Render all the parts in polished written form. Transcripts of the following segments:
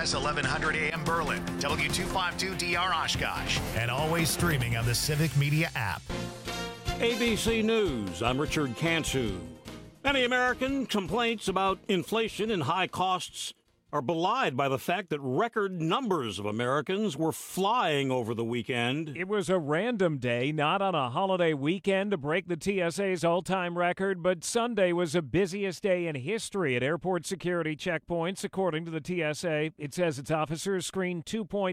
WISS 1100 AM Berlin, W252DR Oshkosh, and always streaming on the Civic Media app. ABC News, I'm Richard Cantu. Many American complaints about inflation and high costs are belied by the fact that record numbers of Americans were flying over the weekend. It was a random day, not on a holiday weekend to break the TSA's all-time record, but Sunday was the busiest day in history at airport security checkpoints, according to the TSA. It says its officers screened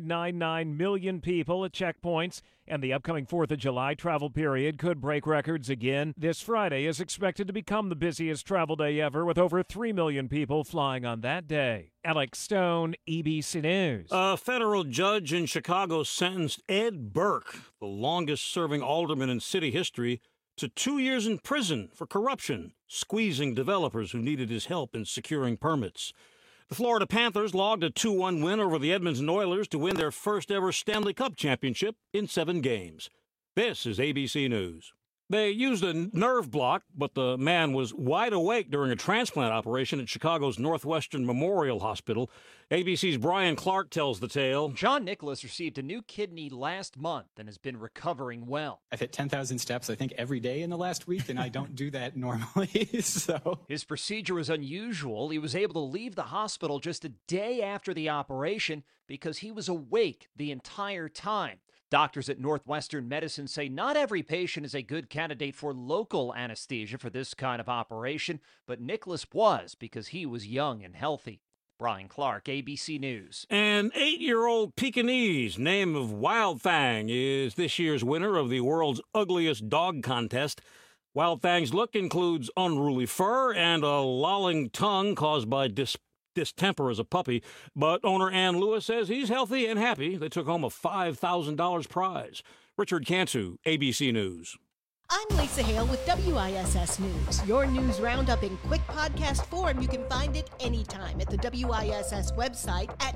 2.99 million people at checkpoints, and the upcoming 4th of July travel period could break records again. This Friday is expected to become the busiest travel day ever, with over 3 million people flying on that day. Alex Stone, ABC News. A federal judge in Chicago sentenced Ed Burke, the longest-serving alderman in city history, to 2 years in prison for corruption, squeezing developers who needed his help in securing permits. The Florida Panthers logged a 2-1 win over the Edmonton Oilers to win their first-ever Stanley Cup championship in 7 games. This is ABC News. They used a nerve block, but the man was wide awake during a transplant operation at Chicago's Northwestern Memorial Hospital. ABC's Brian Clark tells the tale. John Nicholas received a new kidney last month and has been recovering well. I've hit 10,000 steps, I think, every day in the last week, and I don't do that normally. So his procedure was unusual. He was able to leave the hospital just a day after the operation because he was awake the entire time. Doctors at Northwestern Medicine say not every patient is a good candidate for local anesthesia for this kind of operation, but Nicholas was because he was young and healthy. Brian Clark, ABC News. An 8-year-old Pekingese named Wildfang is this year's winner of the world's ugliest dog contest. Wildfang's look includes unruly fur and a lolling tongue caused by distemper as a puppy, but owner Ann Lewis says he's healthy and happy. They took home a $5,000 prize. Richard Cantu, ABC News. I'm Lisa Hale with WISS News. Your news roundup in quick podcast form. You can find it anytime at the WISS website at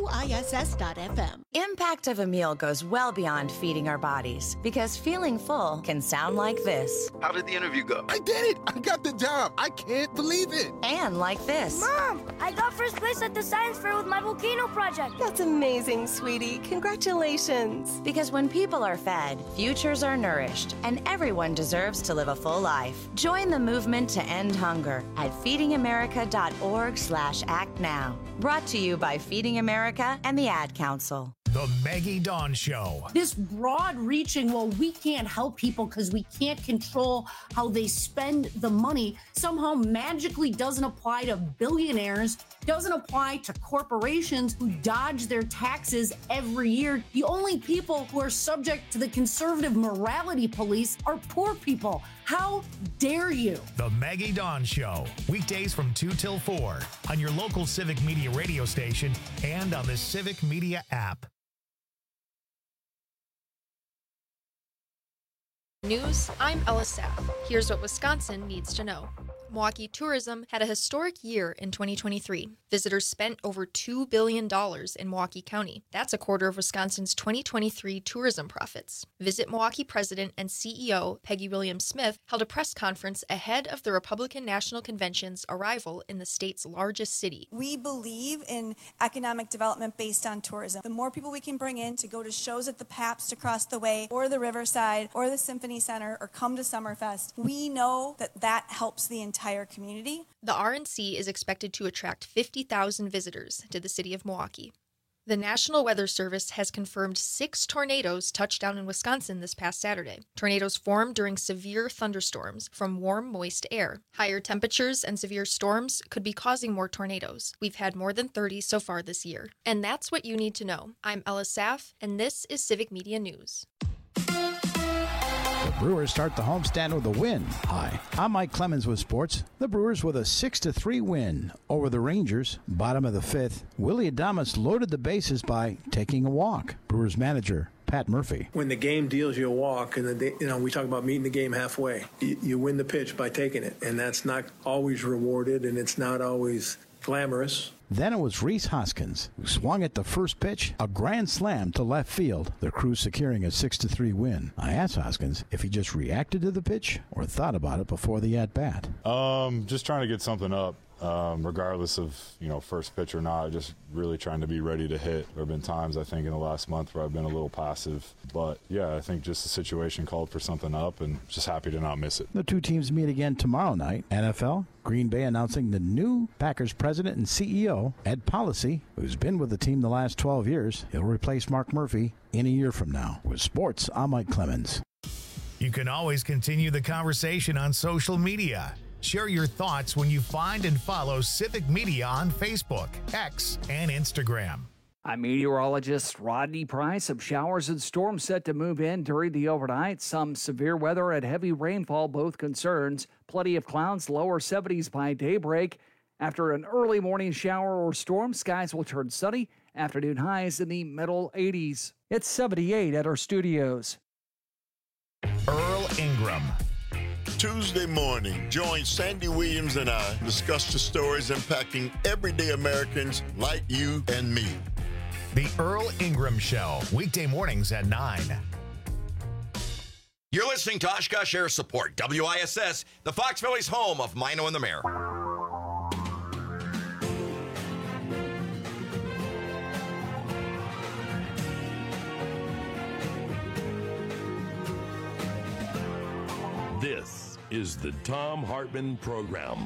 WISS.FM. Impact of a meal goes well beyond feeding our bodies, because feeling full can sound like this. How did the interview go? I did it! I got the job! I can't believe it! And like this. Mom, I got first place at the science fair with my volcano project. That's amazing, sweetie. Congratulations. Because when people are fed, futures are nourished, and everyone deserves to live a full life. Join the movement to end hunger at feedingamerica.org/act now. Brought to you by Feeding America and the Ad Council. The Maggie Dawn Show. This broad-reaching, well, we can't help people because we can't control how they spend the money, somehow magically doesn't apply to billionaires, doesn't apply to corporations who dodge their taxes every year. The only people who are subject to the conservative morality police are poor people. How dare you? The Maggie Dawn Show. Weekdays from 2 till 4 on your local Civic Media radio station and on the Civic Media app. News, I'm Ella Saff. Here's what Wisconsin needs to know. Milwaukee tourism had a historic year in 2023. Visitors spent over $2 billion in Milwaukee County. That's a quarter of Wisconsin's 2023 tourism profits. Visit Milwaukee President and CEO Peggy Williams-Smith held a press conference ahead of the Republican National Convention's arrival in the state's largest city. We believe in economic development based on tourism. The more people we can bring in to go to shows at the Pabst across the way, or the Riverside, or the Symphony Center, or come to Summerfest, we know that that helps the entire community. The RNC is expected to attract 50,000 visitors to the city of Milwaukee. The National Weather Service has confirmed 6 tornadoes touched down in Wisconsin this past Saturday. Tornadoes formed during severe thunderstorms from warm, moist air. Higher temperatures and severe storms could be causing more tornadoes. We've had more than 30 so far this year. And that's what you need to know. I'm Ella Saff, and this is Civic Media News. The Brewers start the homestand with a win. Hi, I'm Mike Clemens with sports. The Brewers with a 6-3 win over the Rangers. Bottom of the 5th, Willie Adames loaded the bases by taking a walk. Brewers manager Pat Murphy. When the game deals you a walk, and we talk about meeting the game halfway, you win the pitch by taking it, and that's not always rewarded, and it's not always glamorous. Then it was Rhys Hoskins, who swung at the first pitch, a grand slam to left field, the Crew securing a 6-3 win. I asked Hoskins if he just reacted to the pitch or thought about it before the at-bat. Just trying to get something up. regardless of, first pitch or not, just really trying to be ready to hit. There have been times, I think, in the last month where I've been a little passive. But, yeah, I think just the situation called for something up, and just happy to not miss it. The two teams meet again tomorrow night. NFL, Green Bay announcing the new Packers president and CEO, Ed Policy, who's been with the team the last 12 years. He'll replace Mark Murphy in a year from now. With sports, I'm Mike Clemens. You can always continue the conversation on social media. Share your thoughts when you find and follow Civic Media on Facebook, X, and Instagram. I'm meteorologist Rodney Price. Some showers and storms set to move in during the overnight. Some severe weather and heavy rainfall, both concerns. Plenty of clouds, lower 70s by daybreak. After an early morning shower or storm, skies will turn sunny. Afternoon highs in the middle 80s. It's 78 at our studios. Earl Ingram. Tuesday morning, join Sandy Williams and I discuss the stories impacting everyday Americans like you and me. The Earl Ingram Show, weekday mornings at 9. You're listening to Oshkosh Air Support, WISS, the Fox Valley's home of Mino and the Mayor. This is the Thom Hartmann Program.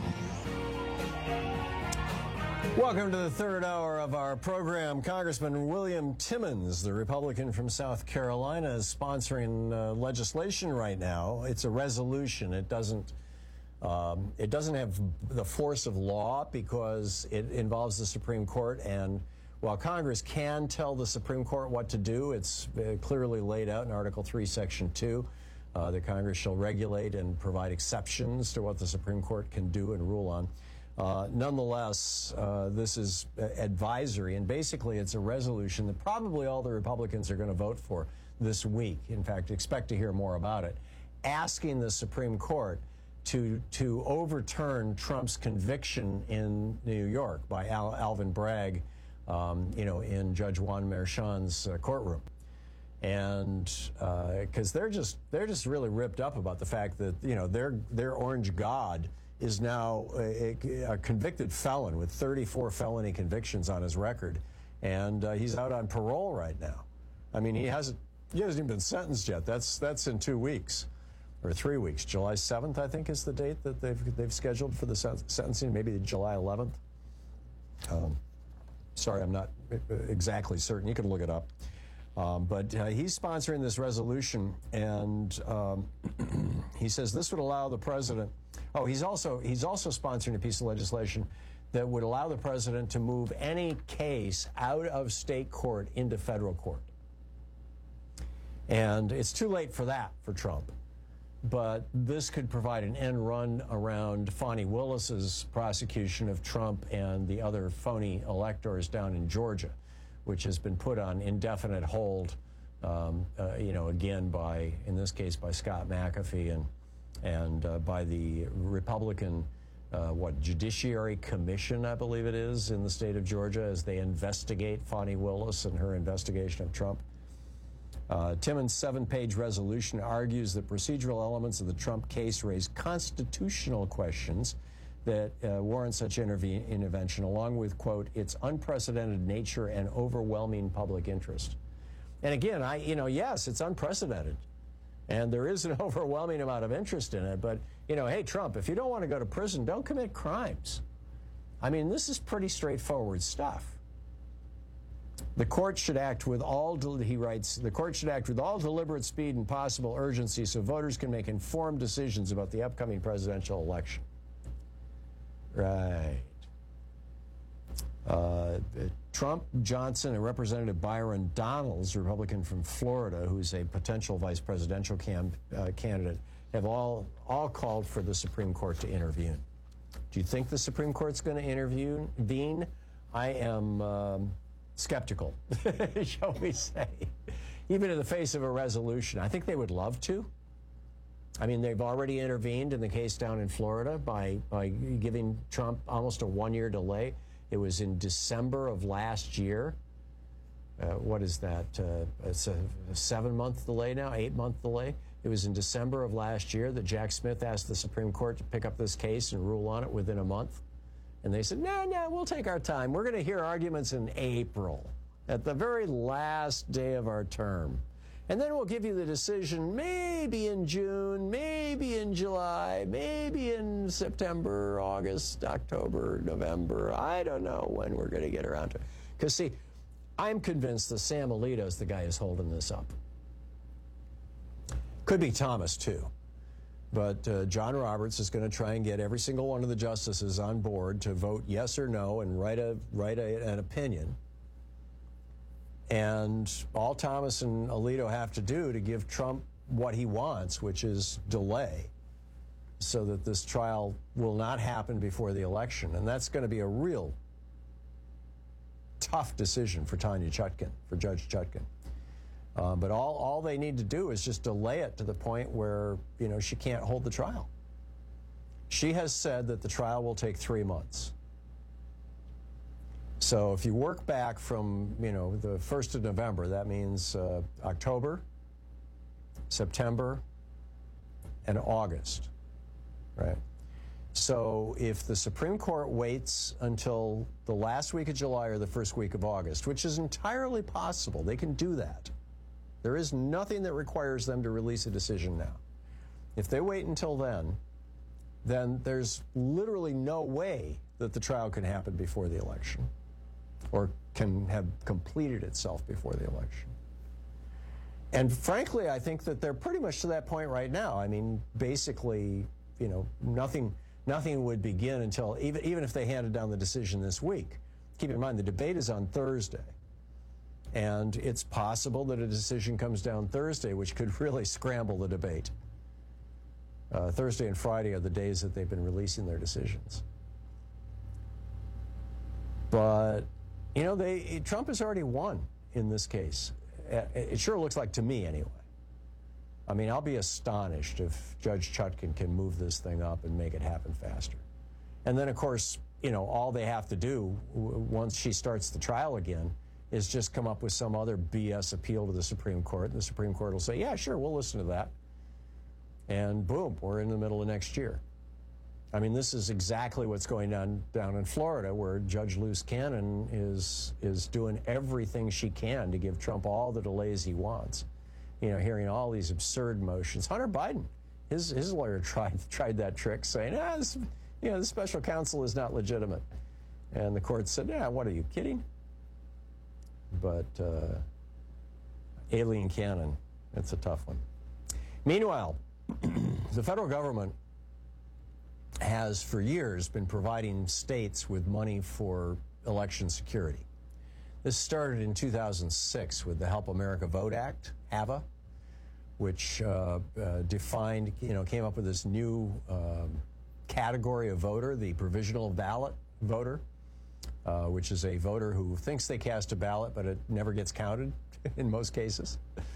Welcome to the third hour of our program. Congressman William Timmons, the Republican from South Carolina, is sponsoring legislation right now. It's a resolution. It doesn't have the force of law because it involves the Supreme Court. And while Congress can tell the Supreme Court what to do, it's clearly laid out in Article 3, Section 2. The Congress shall regulate and provide exceptions to what the Supreme Court can do and rule on. Nonetheless, this is advisory, and basically it's a resolution that probably all the Republicans are going to vote for this week. In fact, expect to hear more about it, asking the Supreme Court to overturn Trump's conviction in New York by Alvin Bragg, in Judge Juan Merchan's courtroom. And because they're just really ripped up about the fact that their orange god is now a convicted felon with 34 felony convictions on his record, and he's out on parole right now. I mean, he hasn't even been sentenced yet. That's in 2 weeks or 3 weeks. July 7th, I think, is the date that they've scheduled for the sentencing. Maybe July 11th. Sorry, I'm not exactly certain. You can look it up. But he's sponsoring this resolution, and he says this would allow the president. Oh, he's also sponsoring a piece of legislation that would allow the president to move any case out of state court into federal court. And it's too late for that for Trump. But this could provide an end run around Fani Willis's prosecution of Trump and the other phony electors down in Georgia, which has been put on indefinite hold, again in this case by Scott McAfee and by the Republican, Judiciary Commission, I believe it is, in the state of Georgia, as they investigate Fani Willis and her investigation of Trump. Timmons' 7-page resolution argues that procedural elements of the Trump case raise constitutional questions that warrant such intervention, along with, quote, its unprecedented nature and overwhelming public interest. And again, yes, it's unprecedented. And there is an overwhelming amount of interest in it. But, hey, Trump, if you don't want to go to prison, don't commit crimes. I mean, this is pretty straightforward stuff. The court should act with all, he writes, the court should act with all deliberate speed and possible urgency so voters can make informed decisions about the upcoming presidential election. Right. Trump, Johnson, and Representative Byron Donalds, Republican from Florida, who's a potential vice presidential candidate, have all called for the Supreme Court to intervene. Do you think the Supreme Court's going to intervene? I am skeptical, shall we say, even in the face of a resolution. I think they would love to. I mean, they've already intervened in the case down in Florida by giving Trump almost a 1-year delay. It was in December of last year. What is that? It's a 7-month delay now, 8-month delay. It was in December of last year that Jack Smith asked the Supreme Court to pick up this case and rule on it within a month. And they said, no, we'll take our time. We're going to hear arguments in April, at the very last day of our term. And then we'll give you the decision maybe in June, maybe in July, maybe in September, August, October, November. I don't know when we're going to get around to it. Because, see, I'm convinced that Sam Alito's the guy who's holding this up. Could be Thomas, too. But John Roberts is going to try and get every single one of the justices on board to vote yes or no and write an opinion. And all Thomas and Alito have to do to give Trump what he wants, which is delay, so that this trial will not happen before the election. And that's going to be a real tough decision for Tanya Chutkan, for Judge Chutkan. But all they need to do is just delay it to the point where, she can't hold the trial. She has said that the trial will take 3 months. So if you work back from, the 1st of November, that means October, September, and August, right? So if the Supreme Court waits until the last week of July or the first week of August, which is entirely possible, they can do that. There is nothing that requires them to release a decision now. If they wait until then there's literally no way that the trial can happen before the election or can have completed itself before the election. And frankly, I think that they're pretty much to that point right now. I mean, basically, nothing would begin until, even if they handed down the decision this week. Keep in mind, the debate is on Thursday. And it's possible that a decision comes down Thursday, which could really scramble the debate. Thursday and Friday are the days that they've been releasing their decisions. But, Trump has already won in this case. It sure looks like to me, anyway. I mean, I'll be astonished if Judge Chutkan can move this thing up and make it happen faster. And then, of course, all they have to do once she starts the trial again is just come up with some other BS appeal to the Supreme Court. And the Supreme Court will say, yeah, sure, we'll listen to that. And boom, we're in the middle of next year. I mean, this is exactly what's going on down in Florida, where Judge Luce Cannon is doing everything she can to give Trump all the delays he wants. Hearing all these absurd motions. Hunter Biden, his lawyer tried that trick, saying, the special counsel is not legitimate. And the court said, what are you, kidding? But Aileen Cannon, it's a tough one. Meanwhile, the federal government has for years been providing states with money for election security. This started in 2006 with the Help America Vote Act, HAVA, which defined, came up with this new category of voter, the provisional ballot voter. Which is a voter who thinks they cast a ballot, but it never gets counted in most cases.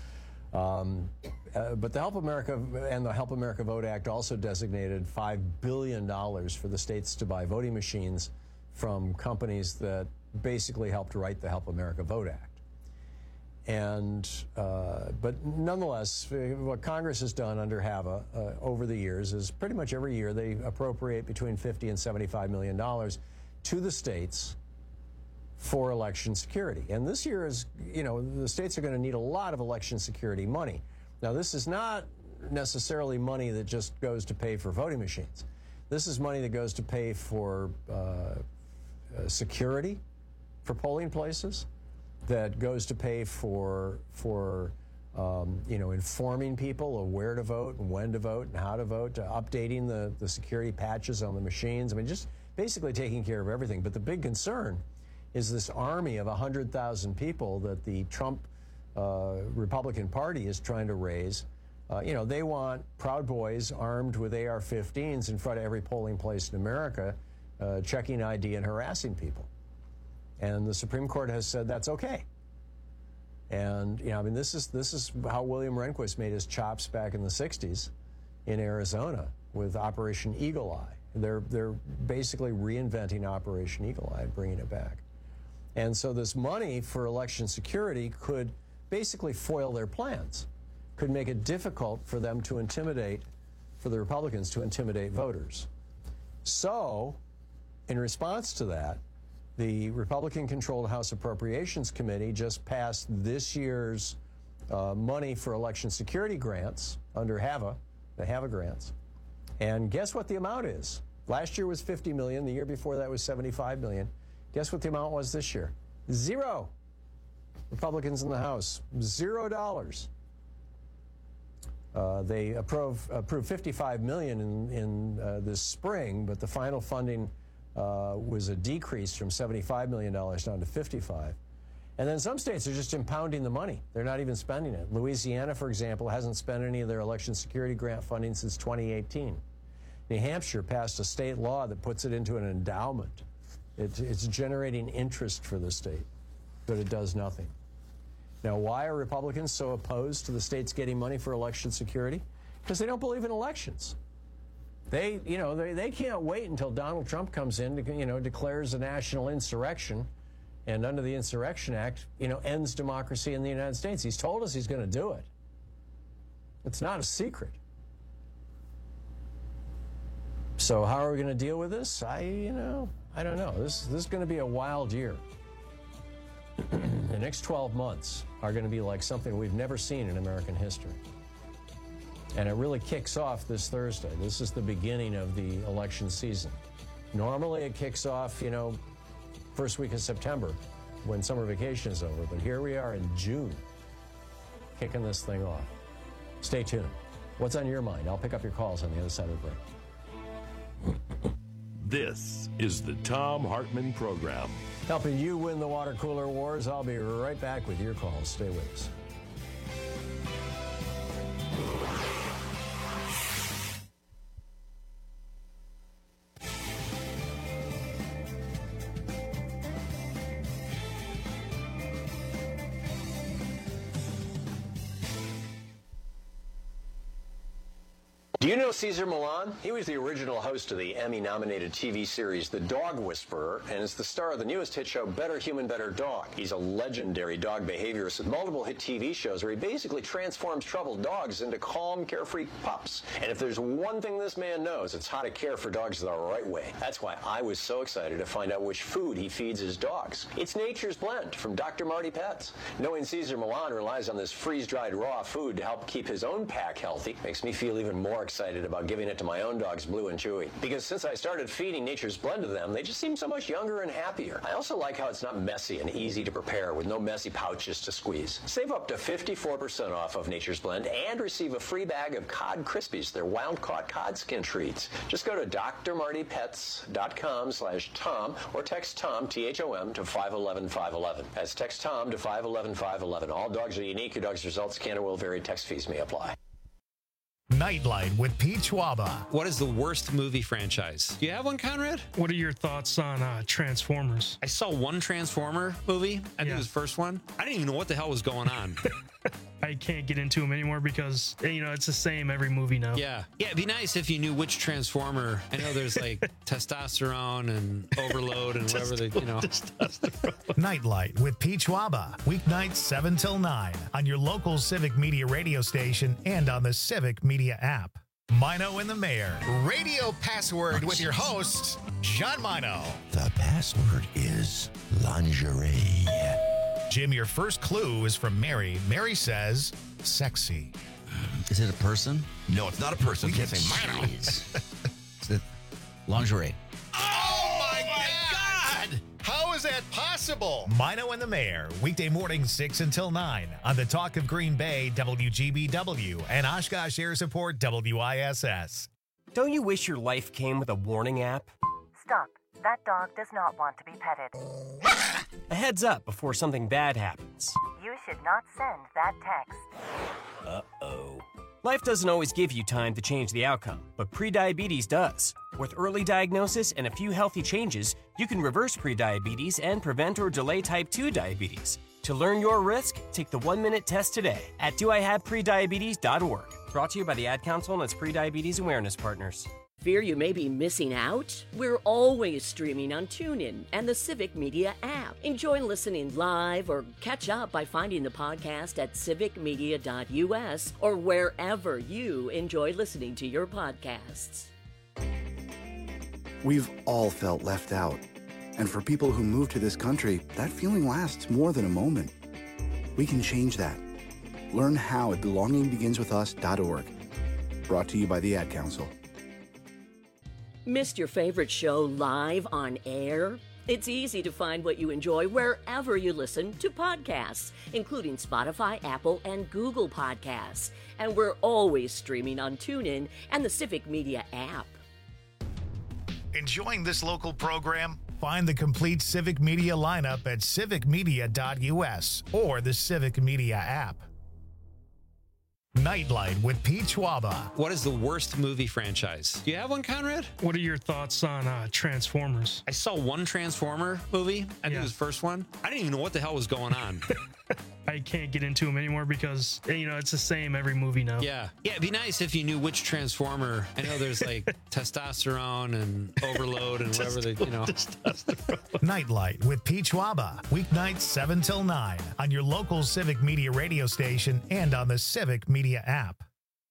But the Help America and the Help America Vote Act also designated $5 billion for the states to buy voting machines from companies that basically helped write the Help America Vote Act. And but nonetheless, what Congress has done under HAVA over the years is pretty much every year they appropriate between $50 and $75 million to the states for election security. And this year is, the states are going to need a lot of election security money. Now, this is not necessarily money that just goes to pay for voting machines. This is money that goes to pay for security for polling places, that goes to pay for informing people of where to vote and when to vote and how to vote, to updating the security patches on the machines. I mean, just basically taking care of everything. But the big concern is this army of 100,000 people that the Trump Republican Party is trying to raise. They want Proud Boys armed with AR-15s in front of every polling place in America, checking ID and harassing people. And the Supreme Court has said that's okay. And this is how William Rehnquist made his chops back in the 60s in Arizona with Operation Eagle Eye. They're basically reinventing Operation Eagle Eye, bringing it back. And so this money for election security could basically foil their plans, could make it difficult for them to for the Republicans to intimidate voters. So in response to that, the Republican-controlled House Appropriations Committee just passed this year's money for election security grants under HAVA, the HAVA grants. And guess what the amount is? Last year was $50 million. The year before that was $75 million. Guess what the amount was this year? Zero. Republicans in the House, $0. They approved $55 million in this spring, but the final funding was a decrease from $75 million down to $55. And then some states are just impounding the money. They're not even spending it. Louisiana, for example, hasn't spent any of their election security grant funding since 2018. New Hampshire passed a state law that puts it into an endowment. It's generating interest for the state, but it does nothing. Now, why are Republicans so opposed to the states getting money for election security? Because they don't believe in elections. They can't wait until Donald Trump comes in, declares a national insurrection, and under the Insurrection Act, ends democracy in the United States. He's told us he's going to do it. It's not a secret. So how are we going to deal with this? I don't know. This is going to be a wild year. The next 12 months are going to be like something we've never seen in American history. And it really kicks off this Thursday. This is the beginning of the election season. Normally it kicks off, first week of September when summer vacation is over. But here we are in June, kicking this thing off. Stay tuned. What's on your mind? I'll pick up your calls on the other side of the break. This is the Thom Hartmann Program. Helping you win the water cooler wars. I'll be right back with your calls. Stay with us. Do you know Cesar Millan? He was the original host of the Emmy-nominated TV series The Dog Whisperer, and is the star of the newest hit show Better Human, Better Dog. He's a legendary dog behaviorist with multiple hit TV shows where he basically transforms troubled dogs into calm, carefree pups. And if there's one thing this man knows, it's how to care for dogs the right way. That's why I was so excited to find out which food he feeds his dogs. It's Nature's Blend from Dr. Marty Pets. Knowing Cesar Millan relies on this freeze-dried raw food to help keep his own pack healthy makes me feel even more excited about giving it to my own dogs, Blue and Chewy. Because since I started feeding Nature's Blend to them, they just seem so much younger and happier. I also like how it's not messy and easy to prepare with no messy pouches to squeeze. Save up to 54% off of Nature's Blend and receive a free bag of Cod Krispies, their wild-caught cod skin treats. Just go to drmartypets.com/Tom or text Tom, T-H-O-M, to 511-511. That's text Tom to 511-511. All dogs are unique. Your dog's results can or will vary. Text fees may apply. Nightlight with Pete Schwaba. What is the worst movie franchise? Do you have one, Conrad? What are your thoughts on Transformers? I saw one Transformer movie. I think it was the first one. I didn't even know what the hell was going on. I can't get into them anymore because, it's the same every movie now. Yeah. Yeah, it'd be nice if you knew which Transformer. I know there's like testosterone and overload and whatever Nightlight with Pete Schwaba. Weeknights 7 till 9 on your local Civic Media radio station and on the Civic Media app. Mino and the Mayor. Radio password with your host, John Mino. The password is lingerie. Jim, your first clue is from Mary. Mary says, sexy. Is it a person? No, it's not a person. We can't say Mino. Is it lingerie? Oh my God! How is that possible? Mino and the Mayor, weekday mornings 6 until 9 on the Talk of Green Bay, WGBW, and Oshkosh Air Support, WISS. Don't you wish your life came with a warning app? Stop. That dog does not want to be petted. A heads up before something bad happens. You should not send that text. Uh-oh. Life doesn't always give you time to change the outcome, but prediabetes does. With early diagnosis and a few healthy changes, you can reverse prediabetes and prevent or delay type 2 diabetes. To learn your risk, take the 1-minute test today at doihaveprediabetes.org. Brought to you by the Ad Council and its prediabetes awareness partners. Fear you may be missing out? We're always streaming on TuneIn and the Civic Media app. Enjoy listening live or catch up by finding the podcast at civicmedia.us or wherever you enjoy listening to your podcasts. We've all felt left out. And for people who move to this country, that feeling lasts more than a moment. We can change that. Learn how at belongingbeginswithus.org. Brought to you by the Ad Council. Missed your favorite show live on air? It's easy to find what you enjoy wherever you listen to podcasts, including Spotify, Apple, and Google Podcasts. And we're always streaming on TuneIn and the Civic Media app. Enjoying this local program? Find the complete Civic Media lineup at civicmedia.us or the Civic Media app. Nightlight with Pete Schwaba. What is the worst movie franchise? Do you have one, Conrad? What are your thoughts on Transformers? I saw one Transformer movie. I think it was the first one. I didn't even know what the hell was going on. I can't get into them anymore because, it's the same every movie now. Yeah, it'd be nice if you knew which Transformer. I know there's like testosterone and overload and whatever they, Nightlight with Pete Schwaba. Weeknights 7 till 9 on your local Civic Media radio station and on the Civic Media app.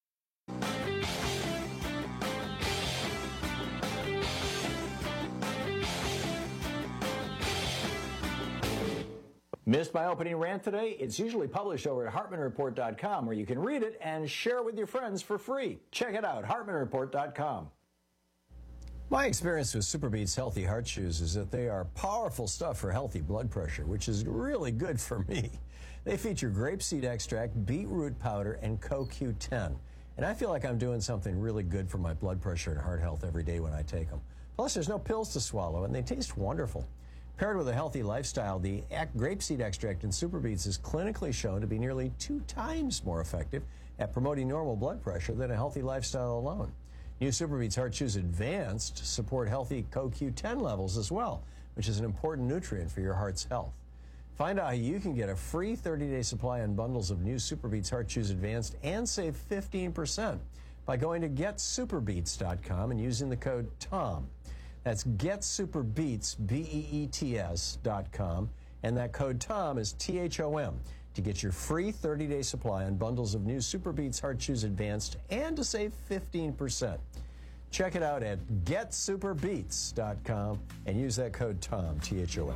Missed my opening rant today? It's usually published over at HartmanReport.com, where you can read it and share it with your friends for free. Check it out, HartmanReport.com. My experience with SuperBeets Healthy Heart Chews is that they are powerful stuff for healthy blood pressure, which is really good for me. They feature grapeseed extract, beetroot powder, and CoQ10. And I feel like I'm doing something really good for my blood pressure and heart health every day when I take them. Plus, there's no pills to swallow, and they taste wonderful. Paired with a healthy lifestyle, the grapeseed extract in SuperBeets is clinically shown to be nearly 2 times more effective at promoting normal blood pressure than a healthy lifestyle alone. New SuperBeets Heart Chews Advanced support healthy CoQ10 levels as well, which is an important nutrient for your heart's health. Find out how you can get a free 30-day supply on bundles of new SuperBeets Heart Chews Advanced and save 15% by going to getsuperbeets.com and using the code TOM. That's getsuperbeets, BEETS.com, and that code TOM is THOM to get your free 30-day supply on bundles of new SuperBeets Heart Chews Advanced and to save 15%. Check it out at getsuperbeets.com and use that code TOM, THOM.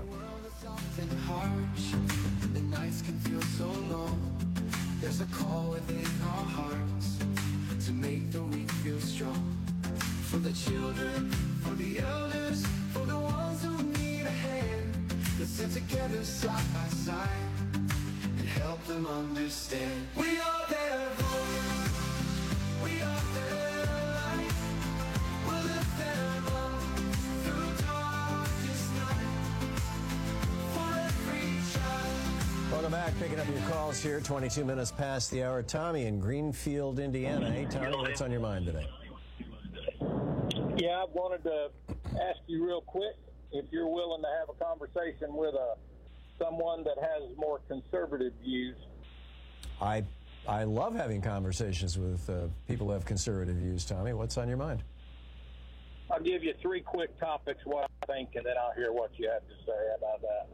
The nights can feel so long. There's a call within our hearts to make the weak feel strong. For the children, for the elders, for the ones who need a hand. Let's sit together side by side and help them understand. We are their voice. We are their light. We'll lift them up through darkest night. For every child. Welcome back. Picking up your calls here, 22 minutes past the hour. Tommy in Greenfield, Indiana. Hey, Tommy, what's on your mind today? Yeah, I wanted to ask you real quick if you're willing to have a conversation with someone that has more conservative views. I love having conversations with people who have conservative views, Tommy. What's on your mind? I'll give you 3 quick topics, what I think, and then I'll hear what you have to say about that.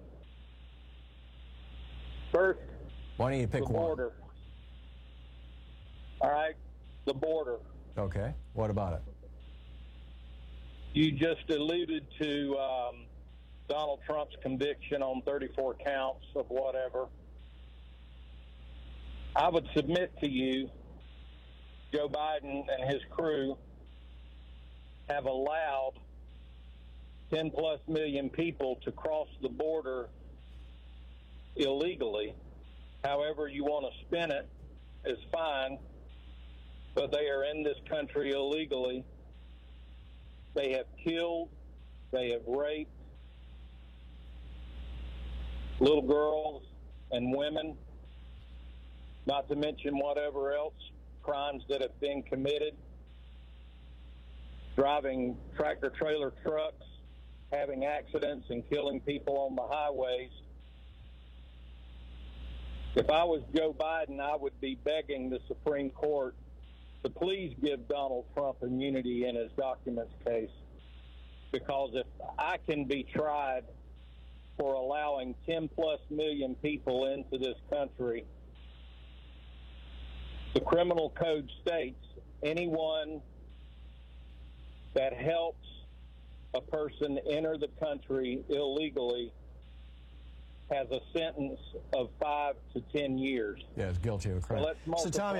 First, why don't you pick the one? border. All right, the border. Okay, what about it? You just alluded to Donald Trump's conviction on 34 counts of whatever. I would submit to you, Joe Biden and his crew have allowed 10-plus million people to cross the border illegally. However you want to spin it is fine, but they are in this country illegally. They have killed, they have raped little girls and women, not to mention whatever else crimes that have been committed, driving tractor-trailer trucks, having accidents and killing people on the highways. If I was Joe Biden, I would be begging the Supreme Court to please give Donald Trump immunity in his documents case, because if I can be tried for allowing 10-plus million people into this country, the criminal code states anyone that helps a person enter the country illegally has a sentence of 5 to 10 years. Yeah, it's guilty of a crime. So Tommy,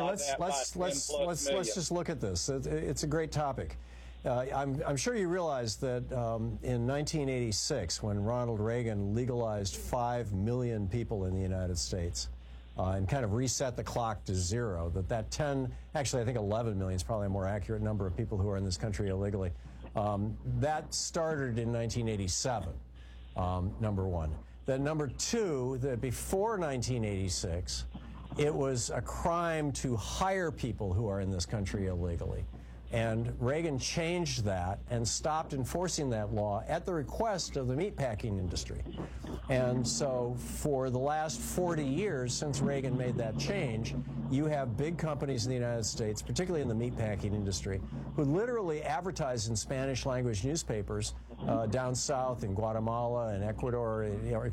let's just look at this. It's a great topic. I'm sure you realize that in 1986, when Ronald Reagan legalized 5 million people in the United States and kind of reset the clock to zero, that 10, actually I think 11 million is probably a more accurate number of people who are in this country illegally. That started in 1987, number one. Then number two, that before 1986, it was a crime to hire people who are in this country illegally. And Reagan changed that and stopped enforcing that law at the request of the meatpacking industry. And so for the last 40 years since Reagan made that change, you have big companies in the United States, particularly in the meatpacking industry, who literally advertise in Spanish language newspapers down south in Guatemala and Ecuador,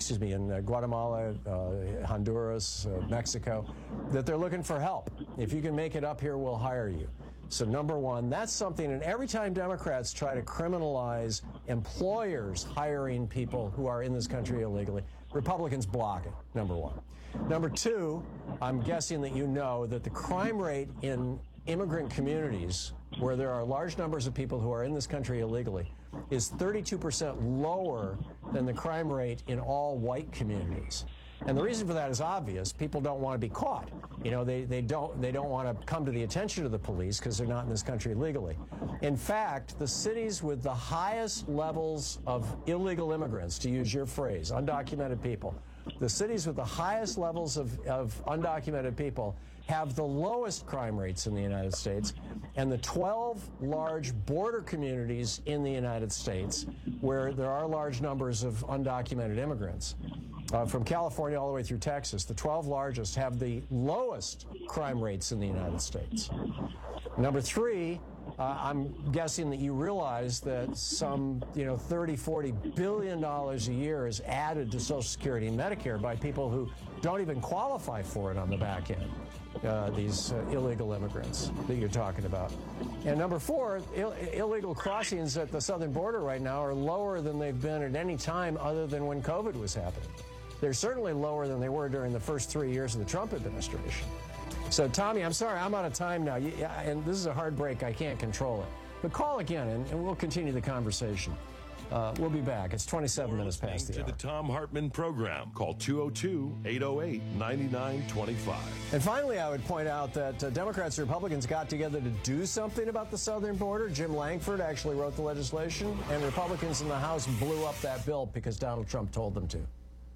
in Guatemala, Honduras, Mexico, that they're looking for help. If you can make it up here, we'll hire you. So number one, that's something, and every time Democrats try to criminalize employers hiring people who are in this country illegally, Republicans block it, number one. Number two, I'm guessing that you know that the crime rate in immigrant communities, where there are large numbers of people who are in this country illegally, is 32% lower than the crime rate in all white communities. And the reason for that is obvious. People don't want to be caught. You know, they don't want to come to the attention of the police because they're not in this country legally. In fact, the cities with the highest levels of illegal immigrants, to use your phrase, undocumented people, the cities with the highest levels of undocumented people have the lowest crime rates in the United States, and the 12 large border communities in the United States where there are large numbers of undocumented immigrants, from California all the way through Texas, the 12 largest have the lowest crime rates in the United States. Number three, I'm guessing that you realize that some, $30–40 billion a year is added to Social Security and Medicare by people who don't even qualify for it on the back end, these illegal immigrants that you're talking about. And number four, illegal crossings at the southern border right now are lower than they've been at any time other than when COVID was happening. They're certainly lower than they were during the first 3 years of the Trump administration. So, Tommy, I'm sorry, I'm out of time now. And this is a hard break. I can't control it. But call again, and we'll continue the conversation. We'll be back. It's 27 minutes past the hour. To the Tom Hartman program. Call 202-808-9925. And finally, I would point out that Democrats and Republicans got together to do something about the southern border. Jim Langford actually wrote the legislation, and Republicans in the House blew up that bill because Donald Trump told them to.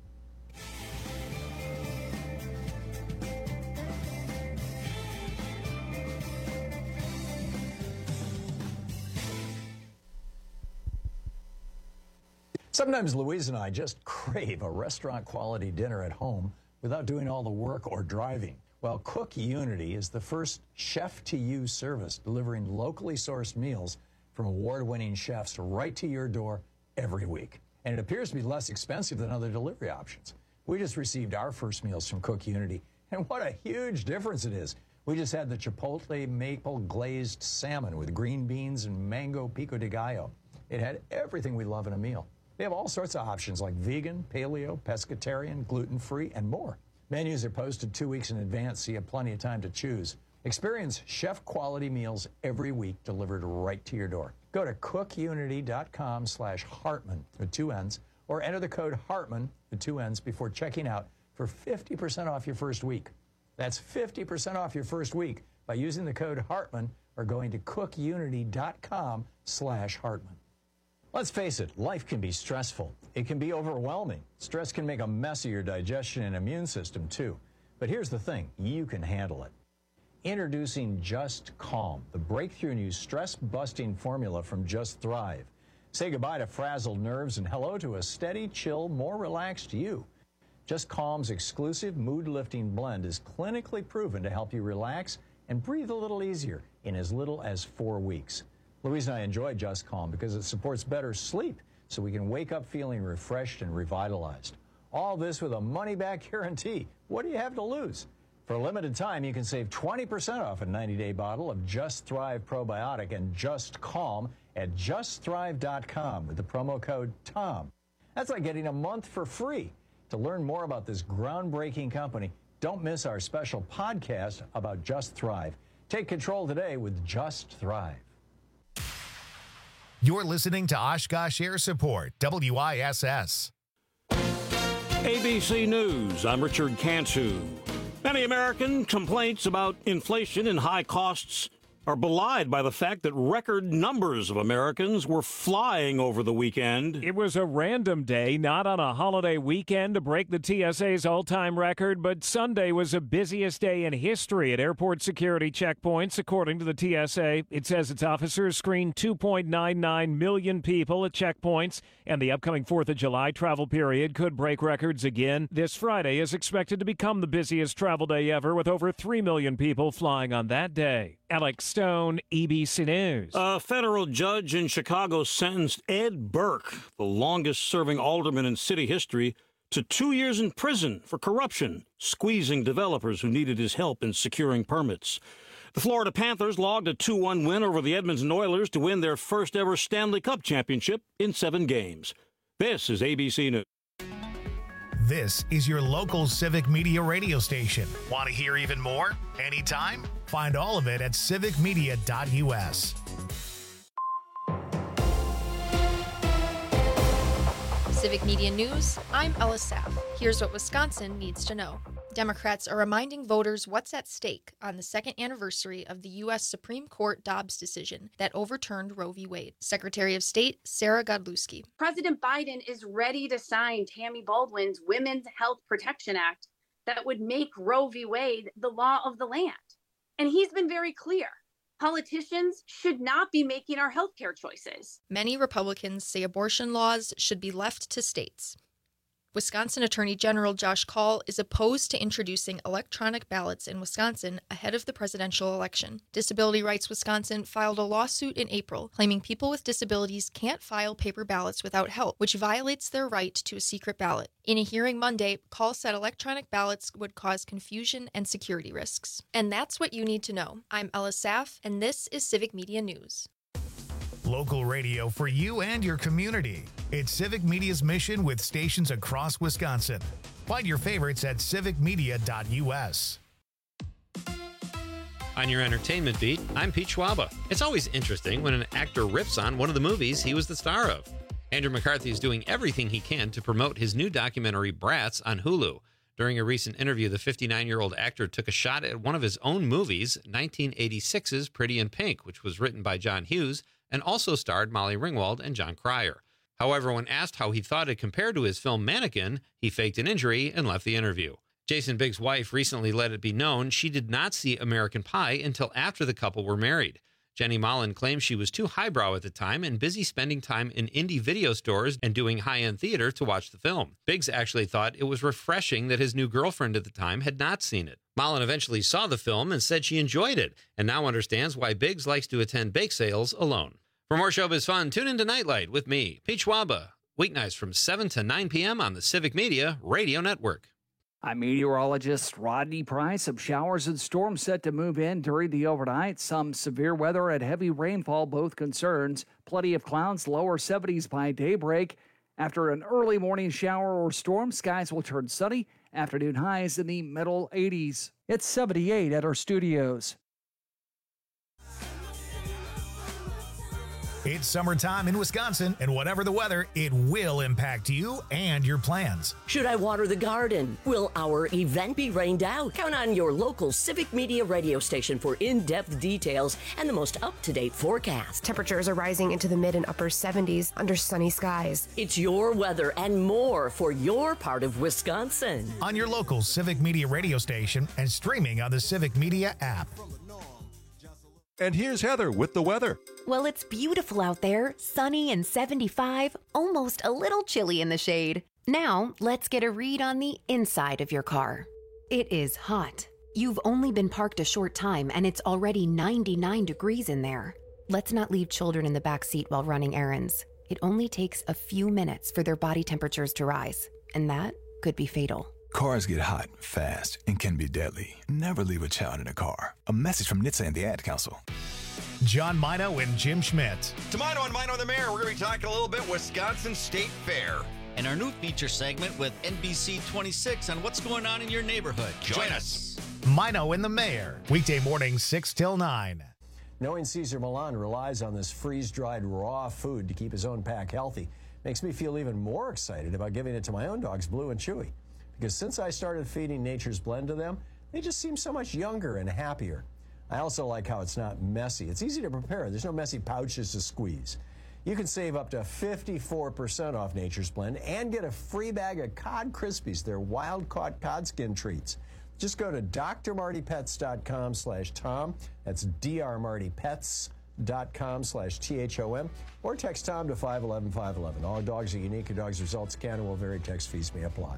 Sometimes Louise and I just crave a restaurant-quality dinner at home without doing all the work or driving. Well, Cook Unity is the first chef-to-you service delivering locally sourced meals from award-winning chefs right to your door every week. And it appears to be less expensive than other delivery options. We just received our first meals from Cook Unity, and what a huge difference it is. We just had the Chipotle maple glazed salmon with green beans and mango pico de gallo. It had everything we love in a meal. They have all sorts of options like vegan, paleo, pescatarian, gluten-free, and more. Menus are posted 2 weeks in advance, so you have plenty of time to choose. Experience chef-quality meals every week delivered right to your door. Go to cookunity.com/Hartman with 2 N's, or enter the code Hartman with 2 N's before checking out for 50% off your first week. That's 50% off your first week by using the code Hartman or going to cookunity.com/Hartman. Let's face it, life can be stressful. It can be overwhelming. Stress can make a mess of your digestion and immune system, too. But here's the thing, you can handle it. Introducing Just Calm, the breakthrough new stress-busting formula from Just Thrive. Say goodbye to frazzled nerves and hello to a steady, chill, more relaxed you. Just Calm's exclusive mood-lifting blend is clinically proven to help you relax and breathe a little easier in as little as 4 weeks. Louise and I enjoy Just Calm because it supports better sleep so we can wake up feeling refreshed and revitalized. All this with a money-back guarantee. What do you have to lose? For a limited time, you can save 20% off a 90-day bottle of Just Thrive Probiotic and Just Calm at justthrive.com with the promo code TOM. That's like getting a month for free. To learn more about this groundbreaking company, don't miss our special podcast about Just Thrive. Take control today with Just Thrive. You're listening to Oshkosh Air Support, WISS. ABC News, I'm Richard Cantu. Many American complaints about inflation and high costs are belied by the fact that record numbers of Americans were flying over the weekend. It was a random day, not on a holiday weekend to break the TSA's all-time record, but Sunday was the busiest day in history at airport security checkpoints, according to the TSA. It says its officers screened 2.99 million people at checkpoints, and the upcoming 4th of July travel period could break records again. This Friday is expected to become the busiest travel day ever, with over 3 million people flying on that day. Alex Stone, ABC News. A federal judge in Chicago sentenced Ed Burke, the longest-serving alderman in city history, to 2 years in prison for corruption, squeezing developers who needed his help in securing permits. The Florida Panthers logged a 2-1 win over the Edmonton Oilers to win their first-ever Stanley Cup championship in 7 games. This is ABC News. This is your local Civic Media radio station. Want to hear even more? Anytime? Find all of it at civicmedia.us. Civic Media News, I'm Ella Saff. Here's what Wisconsin needs to know. Democrats are reminding voters what's at stake on the second anniversary of the U.S. Supreme Court Dobbs decision that overturned Roe v. Wade. Secretary of State Sarah Godlewski. President Biden is ready to sign Tammy Baldwin's Women's Health Protection Act that would make Roe v. Wade the law of the land. And he's been very clear. Politicians should not be making our healthcare choices. Many Republicans say abortion laws should be left to states. Wisconsin Attorney General Josh Kaul is opposed to introducing electronic ballots in Wisconsin ahead of the presidential election. Disability Rights Wisconsin filed a lawsuit in April claiming people with disabilities can't file paper ballots without help, which violates their right to a secret ballot. In a hearing Monday, Kaul said electronic ballots would cause confusion and security risks. And that's what you need to know. I'm Ella Saff, and this is Civic Media News. Local radio for you and your community. It's Civic Media's mission with stations across Wisconsin. Find your favorites at civicmedia.us. On your entertainment beat, I'm Pete Schwaba. It's always interesting when an actor riffs on one of the movies he was the star of. Andrew McCarthy is doing everything he can to promote his new documentary Bratz on Hulu. During a recent interview, the 59-year-old actor took a shot at one of his own movies, 1986's Pretty in Pink, which was written by John Hughes and also starred Molly Ringwald and John Cryer. However, when asked how he thought it compared to his film Mannequin, he faked an injury and left the interview. Jason Biggs' wife recently let it be known she did not see American Pie until after the couple were married. Jenny Mollen claims she was too highbrow at the time and busy spending time in indie video stores and doing high-end theater to watch the film. Biggs actually thought it was refreshing that his new girlfriend at the time had not seen it. Mollen eventually saw the film and said she enjoyed it, and now understands why Biggs likes to attend bake sales alone. For more showbiz fun, tune into Nightlight with me, Pete Schwaba, weeknights from 7 to 9 p.m. on the Civic Media Radio Network. I'm meteorologist Rodney Price. Some showers and storms set to move in during the overnight. Some severe weather and heavy rainfall, both concerns. Plenty of clouds, lower 70s by daybreak. After an early morning shower or storm, skies will turn sunny. Afternoon highs in the middle 80s. It's 78 at our studios. It's summertime in Wisconsin, and whatever the weather, it will impact you and your plans. Should I water the garden? Will our event be rained out? Count on your local Civic Media radio station for in-depth details and the most up-to-date forecast. Temperatures are rising into the mid and upper 70s under sunny skies. It's your weather and more for your part of Wisconsin. On your local Civic Media radio station and streaming on the Civic Media app. And here's Heather with the weather. Well, it's beautiful out there, sunny and 75, almost a little chilly in the shade. Now, let's get a read on the inside of your car. It is hot. You've only been parked a short time and it's already 99 degrees in there. Let's not leave children in the back seat while running errands. It only takes a few minutes for their body temperatures to rise, and that could be fatal. Cars get hot, fast, and can be deadly. Never leave a child in a car. A message from NHTSA and the Ad Council. John Mino and Jim Schmidt. Tomorrow on Mino and the Mayor, we're going to be talking a little bit Wisconsin State Fair. And our new feature segment with NBC 26 on what's going on in your neighborhood. Join us. Mino and the Mayor, weekday mornings 6 till 9. Knowing Cesar Millan relies on this freeze-dried raw food to keep his own pack healthy makes me feel even more excited about giving it to my own dogs, Blue and Chewy. Because since I started feeding Nature's Blend to them, they just seem so much younger and happier. I also like how it's not messy. It's easy to prepare. There's no messy pouches to squeeze. You can save up to 54% off Nature's Blend and get a free bag of Cod Krispies. They're wild-caught cod skin treats. Just go to drmartypets.com/Tom. That's drmartypets.com/THOM. Or text Tom to 511-511. All dogs are unique. Your dog's results can and will vary. Text fees may apply.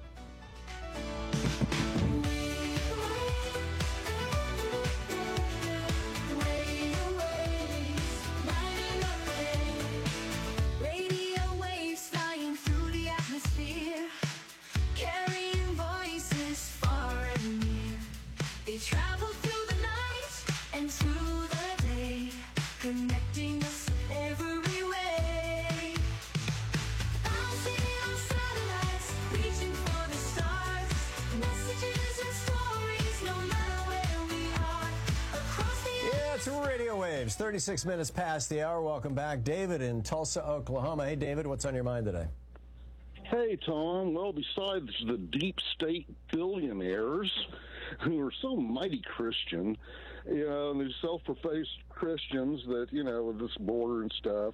It's Radio Waves, 36 minutes past the hour. Welcome back. David in Tulsa, Oklahoma. Hey, David, what's on your mind today? Hey, Tom. Well, besides the deep state billionaires who are so mighty Christian, you know, these self-professed Christians that, you know, with this border and stuff,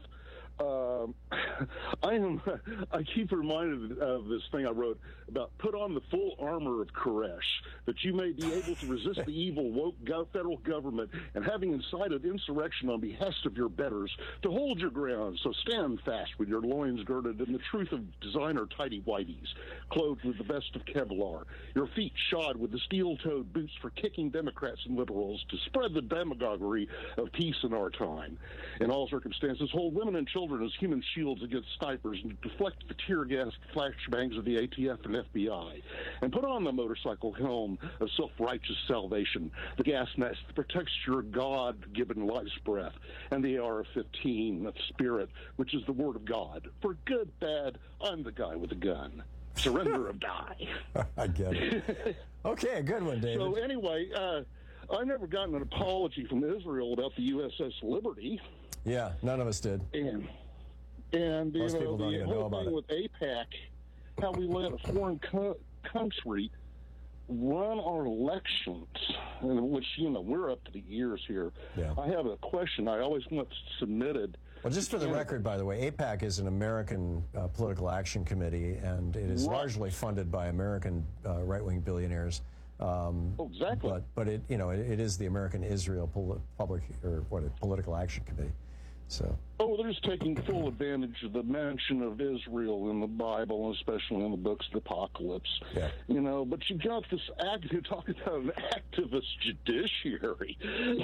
I keep reminded of this thing I wrote about put on the full armor of Koresh, that you may be able to resist the evil woke federal government and having incited insurrection on behest of your betters to hold your ground. So stand fast with your loins girded in the truth of designer tidy whities, clothed with the best of Kevlar, your feet shod with the steel-toed boots for kicking Democrats and liberals to spread the demagoguery of peace in our time. In all circumstances, hold women and children as human shields against snipers and deflect the tear gas flashbangs of the ATF and FBI. And put on the motorcycle helm of self-righteous salvation, the gas mask that protects your God-given life's breath, and the AR-15 of spirit, which is the word of God. For good, bad, I'm the guy with the gun. Surrender or die. I get it. Okay, a good one, David. So anyway, I've never gotten an apology from Israel about the USS Liberty. Yeah, none of us did. And most you people know, don't the even know whole about thing it. with AIPAC, how we let a foreign country run our elections, which, you know, we're up to the ears here. Yeah. I have a question I always want submitted. Well, just for the record, by the way, AIPAC is an American political action committee, and it is largely funded by American right-wing billionaires. Exactly. But it, you know, it is the American Israel political action committee. So. Oh, they're just taking full advantage of the mention of Israel in the Bible, and especially in the books of the Apocalypse. Yeah. You know, but you got this you're talking about an activist judiciary.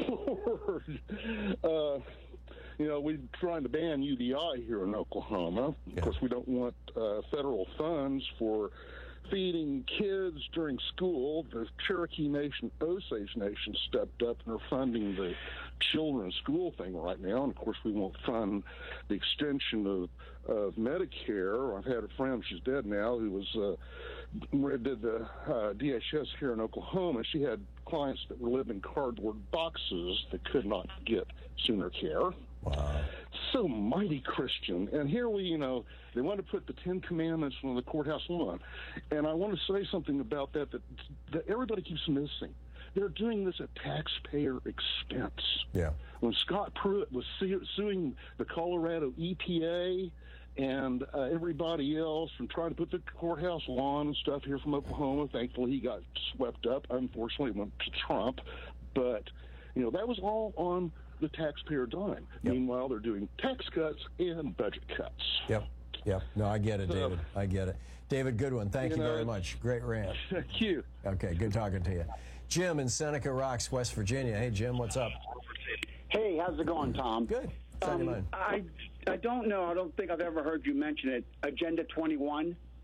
You know, we're trying to ban UBI here in Oklahoma. Yeah. Of course, we don't want federal funds for feeding kids during school. The Cherokee Nation, Osage Nation stepped up and are funding the children's school thing right now. And, of course, we won't fund the extension of Medicare. I've had a friend, she's dead now, who did the DHS here in Oklahoma. She had clients that were living in cardboard boxes that could not get Sooner Care. Wow. So mighty Christian. And here we, they want to put the Ten Commandments on the courthouse lawn. And I want to say something about that everybody keeps missing. They're doing this at taxpayer expense. Yeah. When Scott Pruitt was suing the Colorado EPA and everybody else from trying to put the courthouse lawn and stuff here from Oklahoma, thankfully he got swept up. Unfortunately, it went to Trump. But, that was all on the taxpayer dime. Yep. Meanwhile, they're doing tax cuts and budget cuts. Yep. No, I get it, David. I get it. David, good one. Thank you very much. Great rant. Thank you. Okay, good talking to you. Jim in Seneca Rocks, West Virginia. Hey, Jim, what's up? Hey, how's it going, Tom? Good. What's on your mind? I don't know. I don't think I've ever heard you mention it. Agenda 21.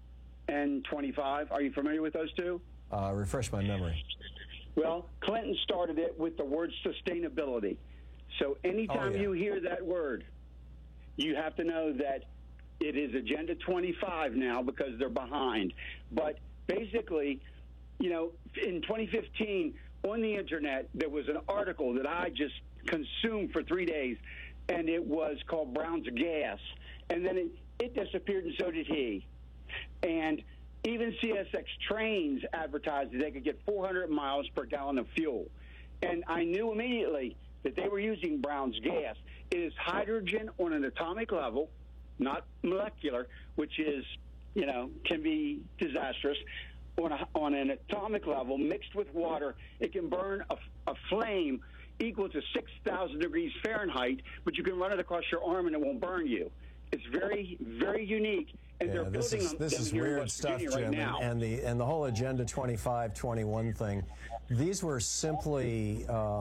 and 25. Are you familiar with those two? Refresh my memory. Well, Clinton started it with the word sustainability. So anytime you hear that word, you have to know that it is Agenda 25 now because they're behind. But basically, you know, in 2015, on the Internet, there was an article that I just consumed for 3 days, and it was called Brown's Gas. And then it disappeared, and so did he. And even CSX trains advertised that they could get 400 miles per gallon of fuel. And I knew immediately that they were using Brown's gas. It is hydrogen on an atomic level, not molecular, which is, you know, can be disastrous. On an atomic level, mixed with water, it can burn a flame equal to 6,000 degrees Fahrenheit, but you can run it across your arm and it won't burn you. It's very, very unique. And they're building on this is weird stuff, Jim, and the whole Agenda 25-21 thing. These were simply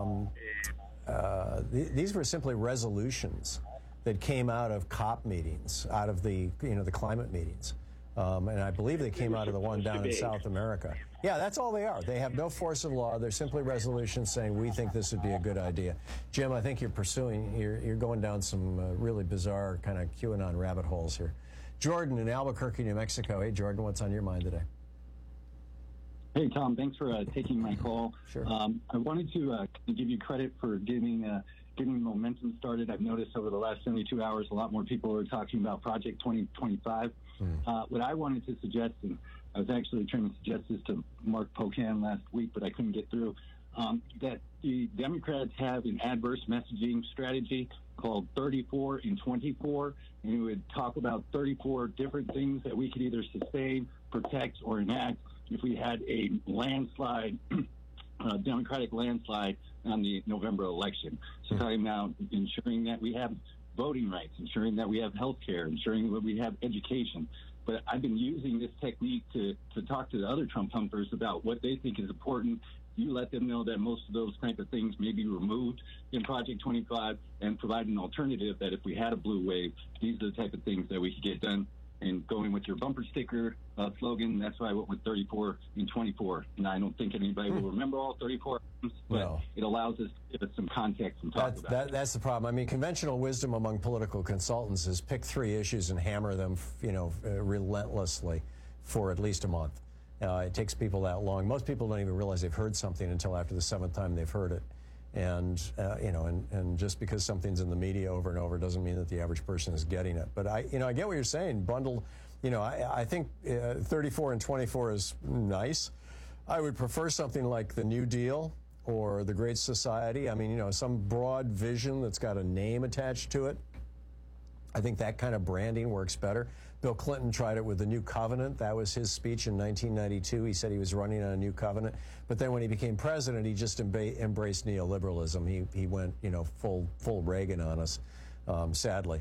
resolutions that came out of COP meetings, out of the climate meetings, and I believe they came out of the one down in South America. Yeah, that's all they are. They have no force of law. They're simply resolutions saying we think this would be a good idea. Jim, I think you're going down some really bizarre kind of QAnon rabbit holes here. Jordan in Albuquerque, New Mexico. Hey, Jordan, what's on your mind today? Hey, Tom, thanks for taking my call. Sure. I wanted to give you credit for getting momentum started. I've noticed over the last 72 hours, a lot more people are talking about Project 2025. What I wanted to suggest, and I was actually trying to suggest this to Mark Pocan last week, but I couldn't get through, that the Democrats have an adverse messaging strategy called 34 and 24, and it would talk about 34 different things that we could either sustain, protect, or enact if we had a landslide, Democratic landslide on the November election. So talking about ensuring that we have voting rights, ensuring that we have health care, ensuring that we have education. But I've been using this technique to talk to the other Trump humpers about what they think is important. You let them know that most of those type of things may be removed in Project 25 and provide an alternative that if we had a blue wave, these are the type of things that we could get done. And going with your bumper sticker slogan, that's why I went with 34 and 24. And I don't think anybody will remember all 34, but it allows us to give us some context and talk about it. That's the problem. I mean, conventional wisdom among political consultants is pick 3 issues and hammer them, relentlessly for at least a month. It takes people that long. Most people don't even realize they've heard something until after the 7th time they've heard it. And just because something's in the media over and over doesn't mean that the average person is getting it. But I get what you're saying. Bundled, I think 34 and 24 is nice. I would prefer something like the New Deal or the Great Society. I mean, some broad vision that's got a name attached to it. I think that kind of branding works better. Bill Clinton tried it with the New Covenant. That was his speech in 1992. He said he was running on a new covenant. But then when he became president, he just embraced neoliberalism. He went, full Reagan on us, sadly.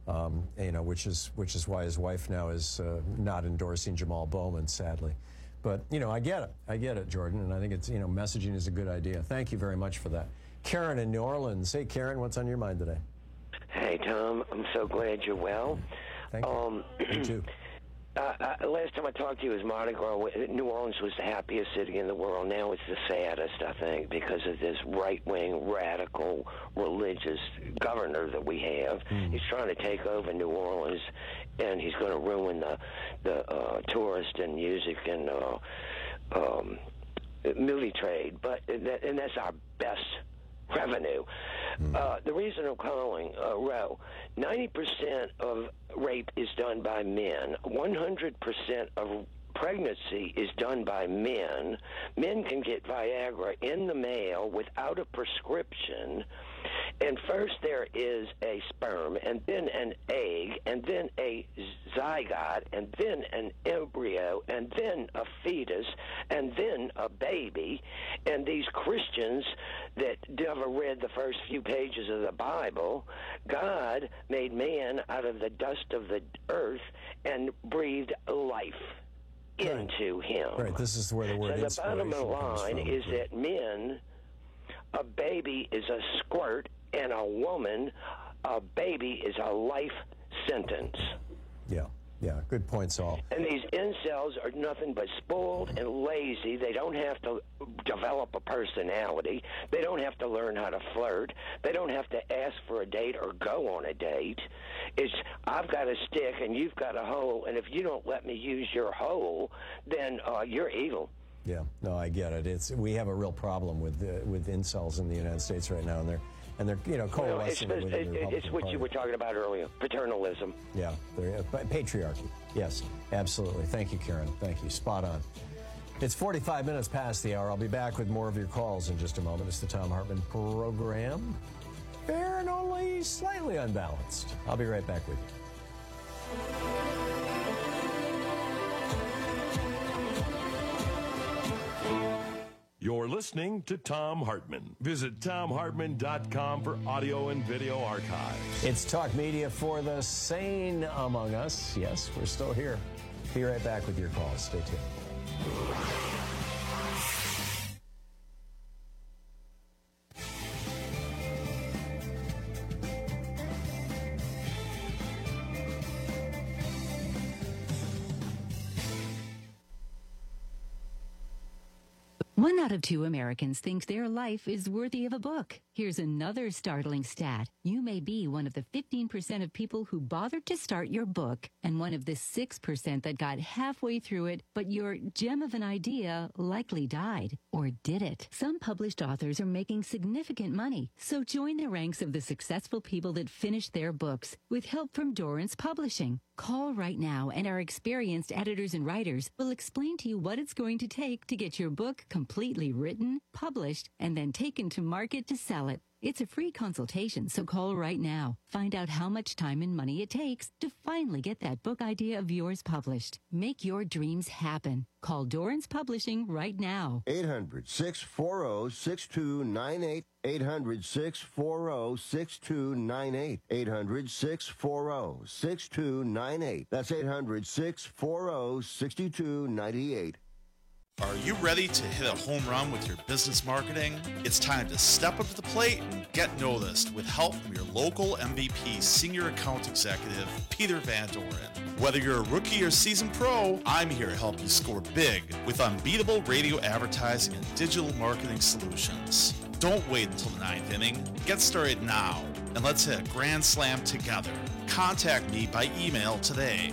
Which is why his wife now is not endorsing Jamal Bowman, sadly. But, I get it, Jordan, and I think it's, messaging is a good idea. Thank you very much for that. Karen in New Orleans. Hey, Karen, what's on your mind today? Hey, Tom, I'm so glad you're well. Thank you. Me too. Last time I talked to you was Mardi Gras. New Orleans was the happiest city in the world. Now it's the saddest, I think, because of this right-wing, radical, religious governor that we have. He's trying to take over New Orleans, and he's going to ruin the tourist and music and movie trade. And that's our best revenue. The reason I'm calling, Roe, 90% of rape is done by men. 100% of pregnancy is done by men. Men can get Viagra in the mail without a prescription. And first there is a sperm, and then an egg, and then a zygote, and then an embryo, and then a fetus, and then a baby. And these Christians that never read the first few pages of the Bible, God made man out of the dust of the earth and breathed life into him. Right, this is where the word inspiration comes from. The bottom line is that men, a baby is a squirt, and a woman, a baby is a life sentence. Yeah. Yeah, good point, Saul. And these incels are nothing but spoiled and lazy. They don't have to develop a personality. They don't have to learn how to flirt. They don't have to ask for a date or go on a date. It's, I've got a stick and you've got a hole, and if you don't let me use your hole, then you're evil. Yeah, no, I get it. We have a real problem with incels in the United States right now, and they're coalescing with the Republican It's what you were talking about earlier, paternalism. Yeah, patriarchy. Yes, absolutely. Thank you, Karen. Thank you. Spot on. It's 45 minutes past the hour. I'll be back with more of your calls in just a moment. It's the Thom Hartmann Program. Fair and only slightly unbalanced. I'll be right back with you. You're listening to Thom Hartmann. Visit ThomHartmann.com for audio and video archives. It's talk media for the sane among us. Yes, we're still here. Be right back with your calls. Stay tuned. One out of 2 Americans thinks their life is worthy of a book. Here's another startling stat. You may be one of the 15% of people who bothered to start your book, and one of the 6% that got halfway through it, but your gem of an idea likely died. Or did it? Some published authors are making significant money, so join the ranks of the successful people that finished their books with help from Dorrance Publishing. Call right now, and our experienced editors and writers will explain to you what it's going to take to get your book completely written, published, and then taken to market to sell it. It's a free consultation, so call right now. Find out how much time and money it takes to finally get that book idea of yours published. Make your dreams happen. Call Dorrance Publishing right now. 800-640-6298. 800-640-6298. 800-640-6298. That's 800-640-6298. Are you ready to hit a home run with your business marketing? It's time to step up to the plate and get noticed with help from your local MVP Senior Account Executive, Peter Van Doren. Whether you're a rookie or seasoned pro, I'm here to help you score big with unbeatable radio advertising and digital marketing solutions. Don't wait until the 9th inning. Get started now, and let's hit a grand slam together. Contact me by email today,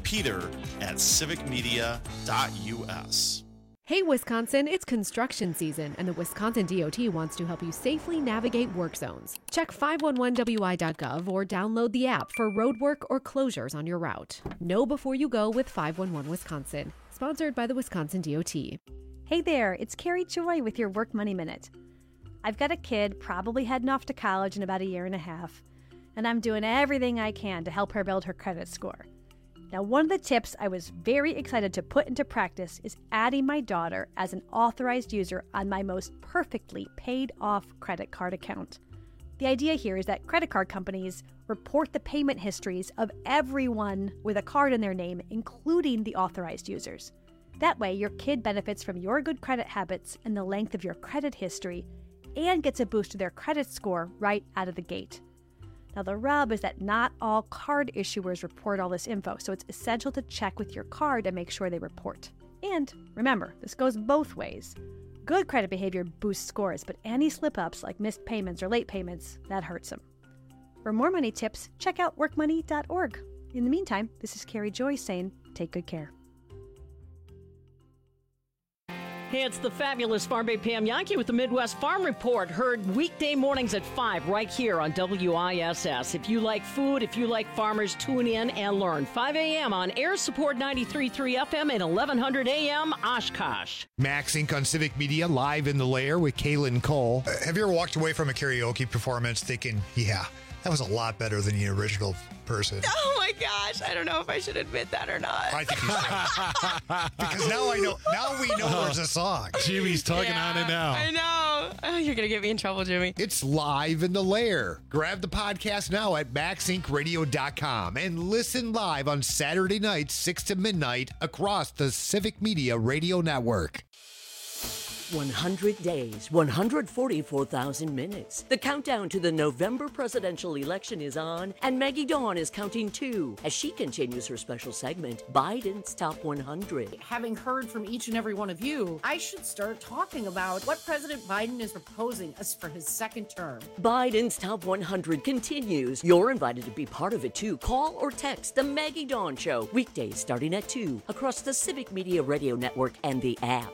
peter@civicmedia.us. Hey Wisconsin, it's construction season, and the Wisconsin DOT wants to help you safely navigate work zones. Check 511wi.gov or download the app for roadwork or closures on your route. Know before you go with 511 Wisconsin, sponsored by the Wisconsin DOT. Hey there, it's Carrie Joy with your Work Money Minute. I've got a kid probably heading off to college in about a year and a half, and I'm doing everything I can to help her build her credit score. Now, one of the tips I was very excited to put into practice is adding my daughter as an authorized user on my most perfectly paid-off credit card account. The idea here is that credit card companies report the payment histories of everyone with a card in their name, including the authorized users. That way, your kid benefits from your good credit habits and the length of your credit history, and gets a boost to their credit score right out of the gate. Now, the rub is that not all card issuers report all this info, so it's essential to check with your card to make sure they report. And remember, this goes both ways. Good credit behavior boosts scores, but any slip-ups like missed payments or late payments, that hurts them. For more money tips, check out workmoney.org. In the meantime, this is Carrie Joy saying, take good care. Hey, it's the fabulous Farm Bay Pam Yankee with the Midwest Farm Report, heard weekday mornings at 5 right here on WISS. If you like food, if you like farmers, tune in and learn. 5 a.m. on Air Support 93.3 FM and 1100 a.m. Oshkosh. Max Inc. on Civic Media, live in the lair with Kaylin Cole. Have you ever walked away from a karaoke performance thinking, yeah, that was a lot better than the original person? Oh my gosh, I don't know if I should admit that or not. I think you should. Because now we know there's a song. Jimmy's tugging on it now. I know. Oh, you're going to get me in trouble, Jimmy. It's live in the lair. Grab the podcast now at maxincradio.com and listen live on Saturday nights, 6 to midnight, across the Civic Media Radio Network. 100 days, 144,000 minutes. The countdown to the November presidential election is on, and Maggie Dawn is counting too as she continues her special segment, Biden's Top 100. Having heard from each and every one of you, I should start talking about what President Biden is proposing us for his second term. Biden's Top 100 continues. You're invited to be part of it too. Call or text The Maggie Dawn Show, weekdays starting at 2 across the Civic Media Radio Network and the app.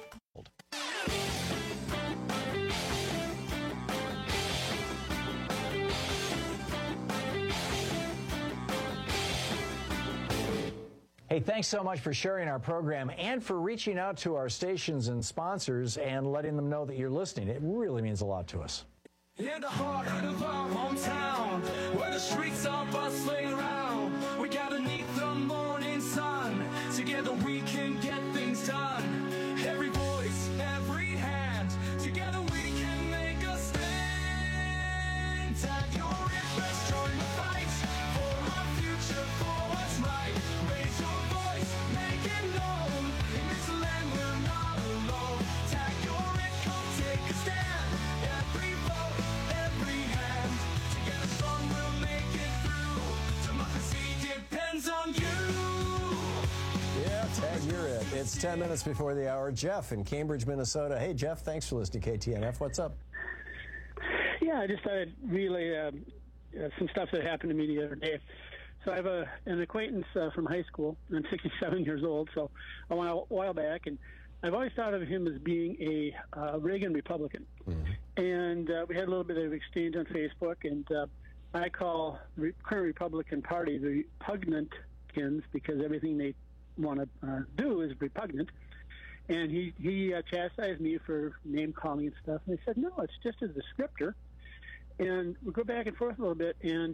Hey, thanks so much for sharing our program and for reaching out to our stations and sponsors and letting them know that you're listening. It really means a lot to us. In the heart of our hometown, where the streets are bustling around, we gather neath the morning sun. Together we can get things done. Every voice, every hand, together we can make a stand. Tag your interest, join the fight for our future, for what's right. Raise your voice, make it known. In this land we're not alone. Tag your it, come take a stand. Every vote, every hand, together strong we'll make it through. Democracy depends on you. Yeah, tag you're it. It's 10 minutes before the hour. Jeff in Cambridge, Minnesota. Hey, Jeff, thanks for listening to KTNF. What's up? Yeah, I just thought I'd relay some stuff that happened to me the other day. So I have an acquaintance from high school. I'm 67 years old, so a while back, and I've always thought of him as being a Reagan Republican. Mm-hmm. And we had a little bit of exchange on Facebook, and I call the current Republican Party the repugnantkins because everything they want to do is repugnant. And he chastised me for name calling and stuff. And I said, no, it's just a descriptor. And we go back and forth a little bit, and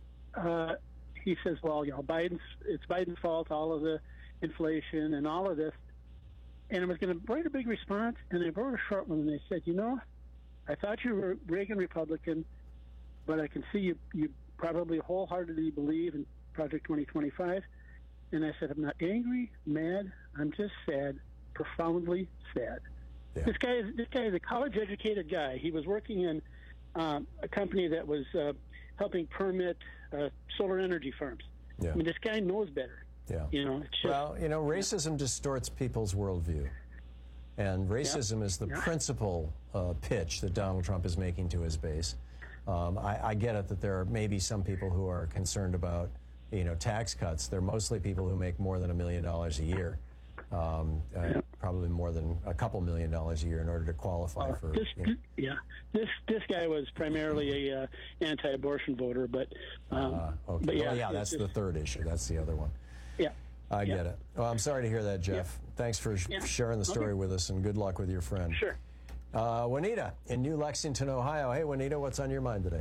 he says, well, you know, it's Biden's fault, all of the inflation and all of this. And I was going to write a big response, and I wrote a short one, and I said, you know, I thought you were Reagan Republican, but I can see you probably wholeheartedly believe in Project 2025. And I said, I'm not angry, mad, I'm just sad, profoundly sad. Yeah. This guy is a college-educated guy. He was working in a company that was helping permit solar energy farms. Yeah. I mean, this guy knows better. Yeah. You know, it's just, well, you know, racism distorts people's worldview. And racism is the principal pitch that Donald Trump is making to his base. I get it that there are maybe some people who are concerned about, you know, tax cuts. They're mostly people who make more than $1 million a year. Probably more than a couple $1 million a year in order to qualify for. This guy was primarily a anti-abortion voter, but okay. But well, yeah, that's the third issue. That's the other one. Yeah, I get it. Well, I'm sorry to hear that, Jeff. Thanks for sharing the story with us, and good luck with your friend. Sure. Juanita in New Lexington, Ohio. Hey, Juanita, what's on your mind today?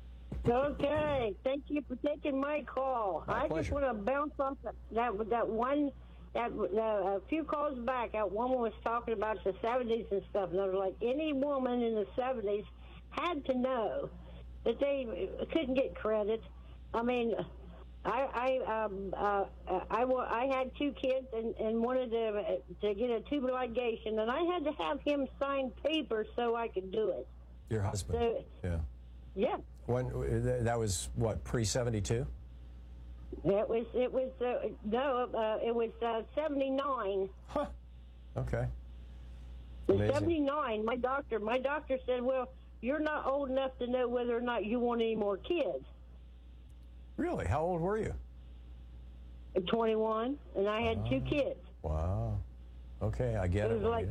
Okay, thank you for taking my call. My pleasure. Just want to bounce off that one. A few calls back, that woman was talking about the 70s and stuff, and I was like, any woman in the 70s had to know that they couldn't get credit. I mean, I had 2 kids and wanted to get a tubal ligation, and I had to have him sign papers so I could do it. Your husband? So, yeah. When that was what, pre-72? It was 79. Huh. Okay. In 79, my doctor said, well, you're not old enough to know whether or not you want any more kids. Really? How old were you? 21, and I had 2 kids. Wow. Okay, I get it. It was like,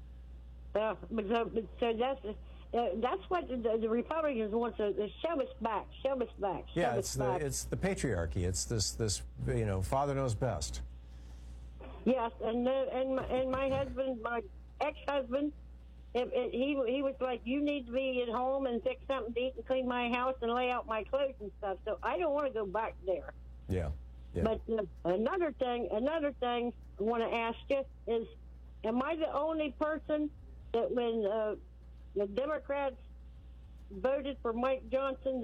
so that's what the Republicans want to shove us back. Yeah, it's the patriarchy. It's this you know, father knows best. Yes, and my husband, my ex-husband, he was like, you need to be at home and fix something to eat and clean my house and lay out my clothes and stuff. So I don't want to go back there. Yeah. But another thing I want to ask you is, am I the only person that when the Democrats voted for Mike Johnson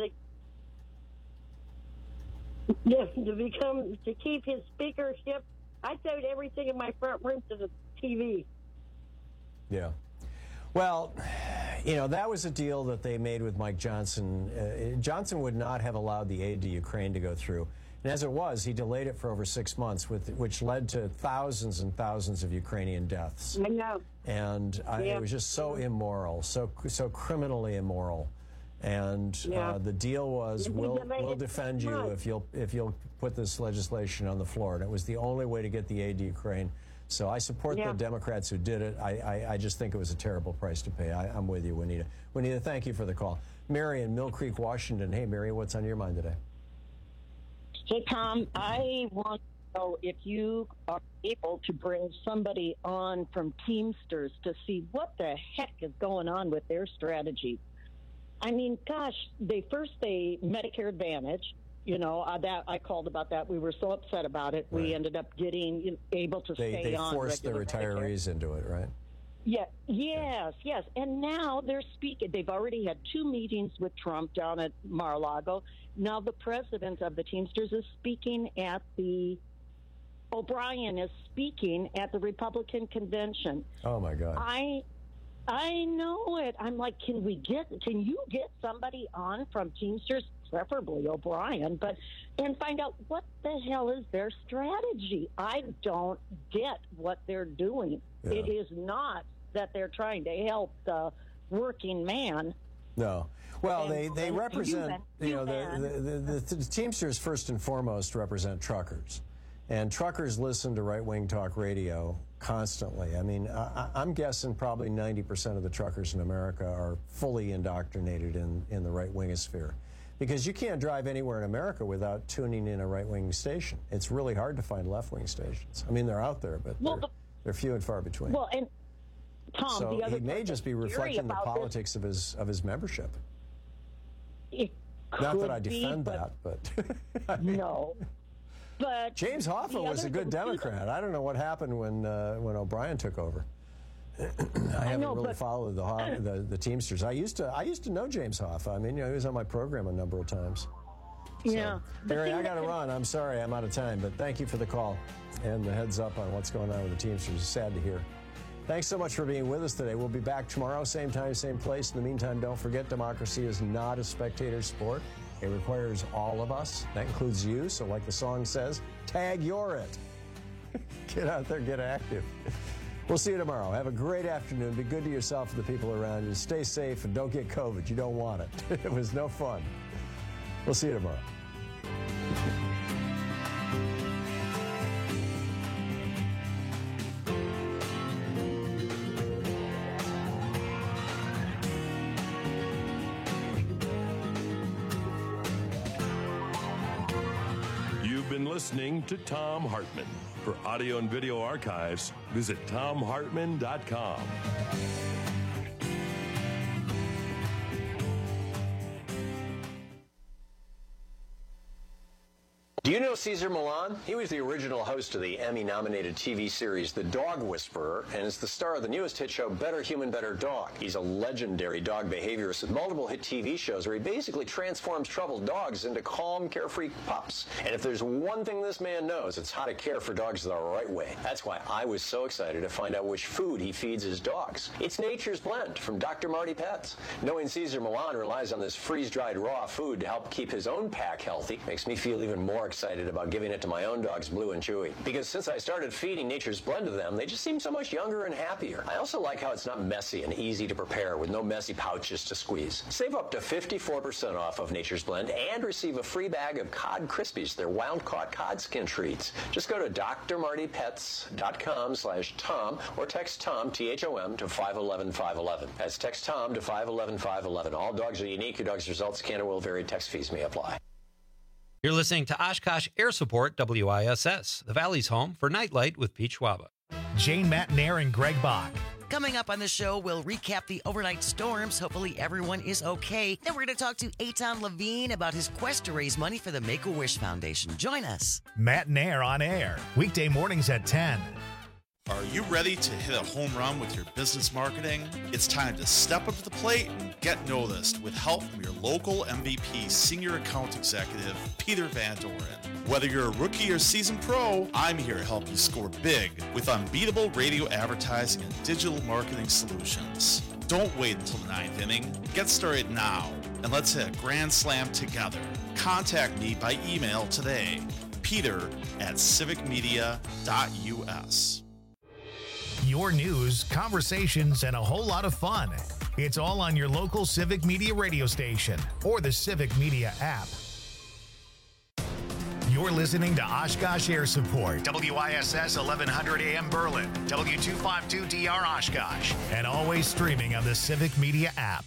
to keep his speakership, I throwed everything in my front room to the TV. Yeah. Well, that was a deal that they made with Mike Johnson. Johnson would not have allowed the aid to Ukraine to go through. And as it was, he delayed it for over 6 months, which led to thousands and thousands of Ukrainian deaths. I know. And it was just so immoral, so criminally immoral. And the deal was, we'll defend you if you'll put this legislation on the floor. And it was the only way to get the aid to Ukraine. So I support the Democrats who did it. I just think it was a terrible price to pay. I'm with you, Juanita. Juanita, thank you for the call. Mary in Mill Creek, Washington. Hey, Mary, what's on your mind today? Hey, Tom, I want to know if you are able to bring somebody on from Teamsters to see what the heck is going on with their strategy. I mean, gosh, they Medicare Advantage, that I called about that. We were so upset about it. Right. We ended up getting able to stay on. They forced the retirees into it, right? Yeah, yes. And now they're speaking. They've already had 2 meetings with Trump down at Mar-a-Lago. Now the president of the Teamsters is speaking at O'Brien is speaking at the Republican convention. Oh, my God. I know it. I'm like, can you get somebody on from Teamsters, preferably O'Brien, and find out what the hell is their strategy? I don't get what they're doing. Yeah. It is not that they're trying to help the working man. No. Well, they represent, the Teamsters first and foremost represent truckers. And truckers listen to right-wing talk radio constantly. I mean, I'm guessing probably 90% of the truckers in America are fully indoctrinated in the right-wing sphere. Because you can't drive anywhere in America without tuning in a right-wing station. It's really hard to find left-wing stations. I mean, they're out there, but they're few and far between. Well, and Tom, so he may just be reflecting the politics of his membership. Not that I defend that, but no. But James Hoffa was a good Democrat. I don't know what happened when O'Brien took over. I haven't really followed the Teamsters. I used to know James Hoffa. I mean, he was on my program a number of times. Yeah. So, Barry, I got to run. I'm sorry, I'm out of time, but thank you for the call and the heads up on what's going on with the Teamsters. It's sad to hear. Thanks so much for being with us today. We'll be back tomorrow, same time, same place. In the meantime, don't forget, democracy is not a spectator sport. It requires all of us. That includes you. So like the song says, tag you're it. Get out there, get active. We'll see you tomorrow. Have a great afternoon. Be good to yourself and the people around you. Stay safe and don't get COVID. You don't want it. It was no fun. We'll see you tomorrow. Listening to Thom Hartmann. For audio and video archives, visit ThomHartmann.com. Do you know Cesar Millan? He was the original host of the Emmy-nominated TV series The Dog Whisperer and is the star of the newest hit show Better Human, Better Dog. He's a legendary dog behaviorist with multiple hit TV shows where he basically transforms troubled dogs into calm, carefree pups. And if there's one thing this man knows, it's how to care for dogs the right way. That's why I was so excited to find out which food he feeds his dogs. It's Nature's Blend from Dr. Marty Pets. Knowing Cesar Millan relies on this freeze-dried raw food to help keep his own pack healthy makes me feel even more excited about giving it to my own dogs, Blue and Chewy. Because since I started feeding Nature's Blend to them, they just seem so much younger and happier. I also like how it's not messy and easy to prepare with no messy pouches to squeeze. Save up to 54% off of Nature's Blend and receive a free bag of Cod Krispies, their wild-caught cod skin treats. Just go to drmartypets.com/Tom or text Tom, T-H-O-M, to 511-511. That's text Tom to 511-511. All dogs are unique. Your dog's results can or will vary. Text fees may apply. You're listening to Oshkosh Air Support WISS, the Valley's home for Nightlight with Pete Schwaba. Jane Matnair and Greg Bach. Coming up on the show, we'll recap the overnight storms. Hopefully everyone is okay. Then we're going to talk to Eitan Levine about his quest to raise money for the Make-A-Wish Foundation. Join us. Matnair on air, weekday mornings at 10. Are you ready to hit a home run with your business marketing? It's time to step up to the plate and get noticed with help from your local MVP Senior Account Executive, Peter Van Doren. Whether you're a rookie or seasoned pro, I'm here to help you score big with unbeatable radio advertising and digital marketing solutions. Don't wait until the 9th inning. Get started now, and let's hit a grand slam together. Contact me by email today, peter@civicmedia.us. Your news, conversations, and a whole lot of fun. It's all on your local Civic Media radio station or the Civic Media app. You're listening to Oshkosh Air Support, WISS 1100 AM Berlin, W252DR Oshkosh, and always streaming on the Civic Media app.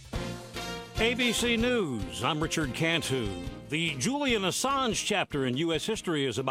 ABC News, I'm Richard Cantu. The Julian Assange chapter in U.S. history is about